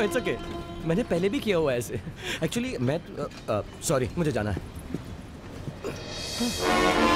It's ओके, मैंने पहले भी किया हुआ है ऐसे। एक्चुअली मैं सॉरी, मुझे जाना है।